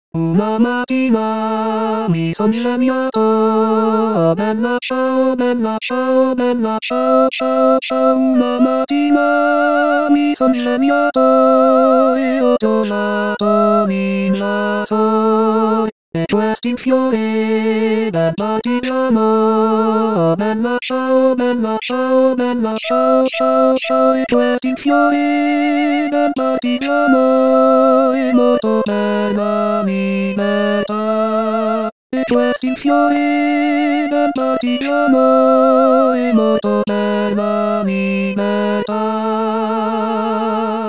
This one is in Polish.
Una mattina mi son svegliato, oh bella ciao, bella ciao, bella ciao, ciao, ciao. Una mattina mi son svegliato e ho trovato l'invaso e questi fiori del partigiano. Oh bella ciao, bella ciao, bella ciao, ciao, ciao. E questi fiori del partigiano è molto per la libertà. E questi fiori del partigiano è molto per la libertà.